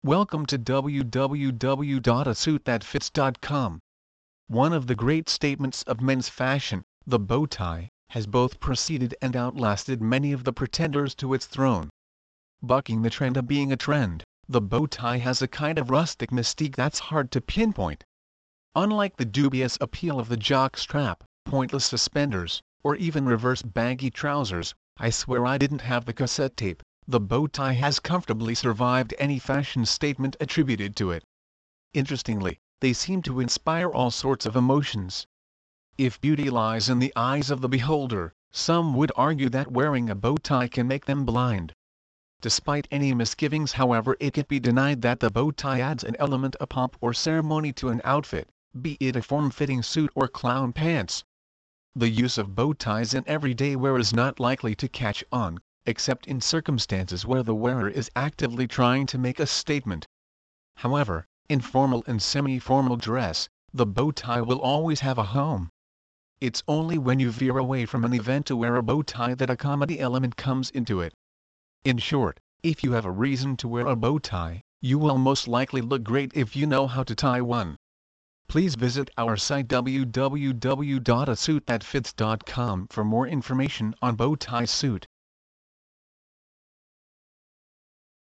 Welcome to www.asuitthatfits.com. One of the great statements of men's fashion, the bow tie, has both preceded and outlasted many of the pretenders to its throne. Bucking the trend of being a trend, the bow tie has a kind of rustic mystique that's hard to pinpoint. Unlike the dubious appeal of the jock strap, pointless suspenders, or even reverse baggy trousers, I swear I didn't have the cassette tape, the bow tie has comfortably survived any fashion statement attributed to it. Interestingly, they seem to inspire all sorts of emotions. If beauty lies in the eyes of the beholder, some would argue that wearing a bow tie can make them blind. Despite any misgivings, however, it can't be denied that the bow tie adds an element of pomp or ceremony to an outfit, be it a form-fitting suit or clown pants. The use of bow ties in everyday wear is not likely to catch on, except in circumstances where the wearer is actively trying to make a statement. However, in formal and semi-formal dress, the bow tie will always have a home. It's only when you veer away from an event to wear a bow tie that a comedy element comes into it. In short, if you have a reason to wear a bow tie, you will most likely look great if you know how to tie one. Please visit our site www.asuitthatfits.com for more information on bow tie suit.